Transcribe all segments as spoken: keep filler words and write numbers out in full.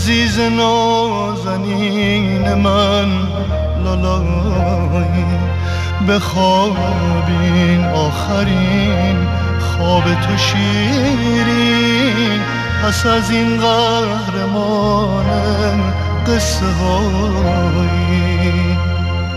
عزیز نازنین من لالایی بخوابین آخرین خواب تو شیرین پس از این قهرمان قصه هایی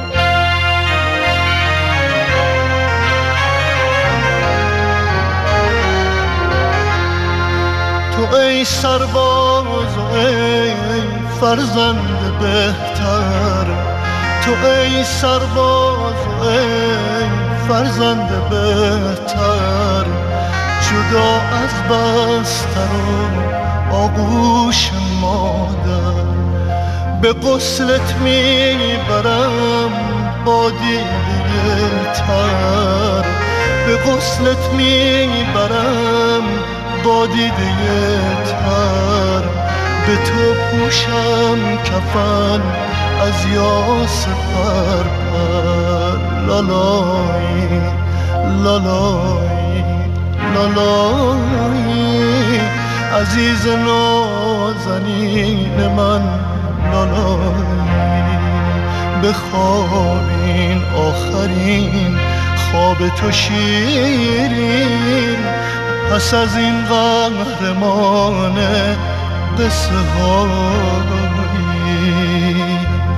تو ای سرباز و ای فرزند بهتر تو ای سرباز و ای فرزند بهتر جدا از بستر و آغوش مادر به غسلت میبرم با دیده تر به غسلت میبرم با دیده تر به تو پوشم کفن از یاس پر پر لالایی لالایی لالایی عزیز نازنین من لالایی بخوابین آخرین خواب تو شیرین پس از این قهرمان قصه هایی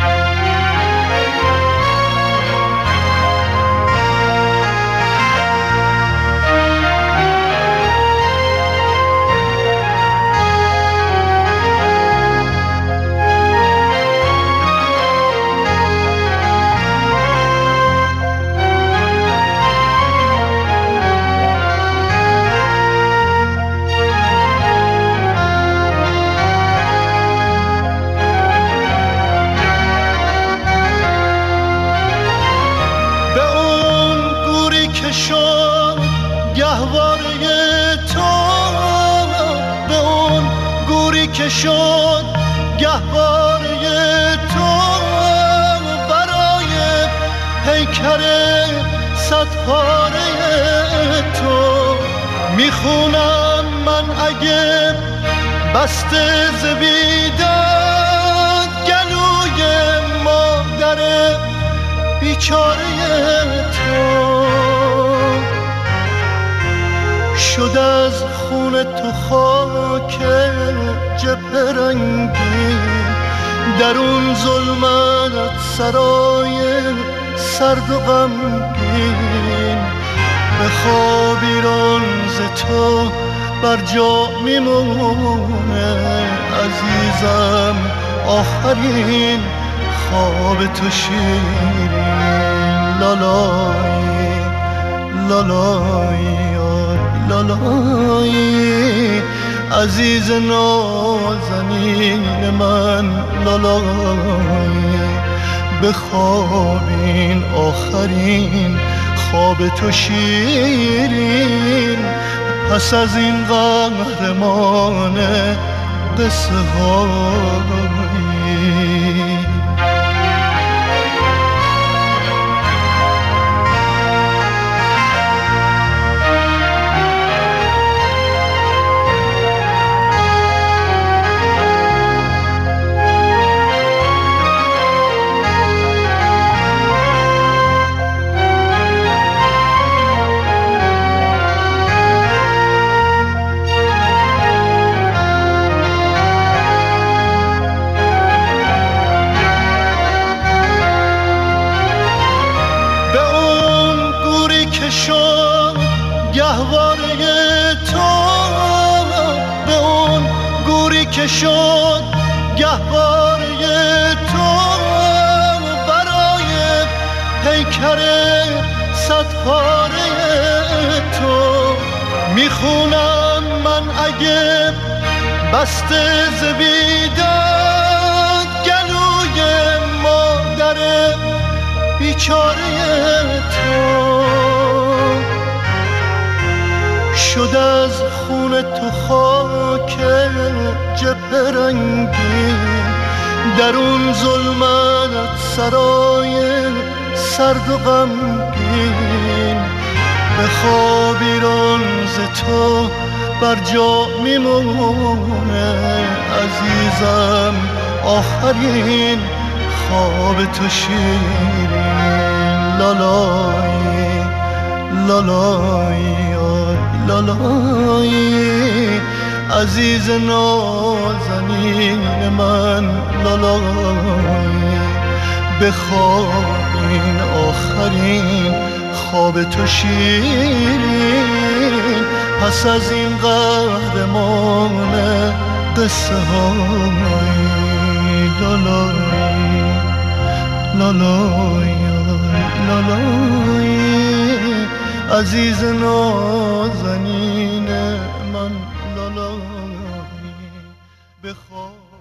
که شد گهواره تو برای پیکر صد پاره تو میخونم من اگه بسته ز بیداد گلوی مادر بیچاره تو شد از خون تو خاک جبهه رنگین در اون ظلمت سرای سرد و غمگین بخواب ایران ز تو بر جا میمونه عزیزم آخرین خواب تو شیرین لالایی لالایی لالایی عزیز نازنین من لالایی بخوابین آخرین خواب تو شیرین پس از این قهرمان قصه هایی که شد گهواره تو برای پیکر صد پاره تو میخونم من اگه بسته ز بیداد گلوی مادر بیچاره تو شد از خون تو خاک جبهه رنگین در اون ظلمت سرای سرد و غمگین بخواب ایران ز تو بر جا میمونه عزیزم آخرین خواب تو شیرین لالایی لالایی لالایی عزیز نازنین من لالایی بخواب این آخرین خواب تو شیرین پس از این قهرمان قصه های لالایی لالایی لالایی عزیز نازنین من لالایی بخواب